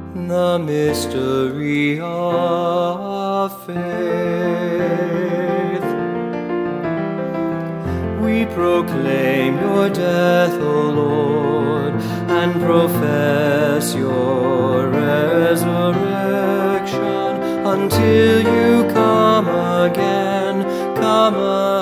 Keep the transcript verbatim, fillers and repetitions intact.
The mystery of faith. We proclaim your death, O Lord, and profess your resurrection until you come again, come again.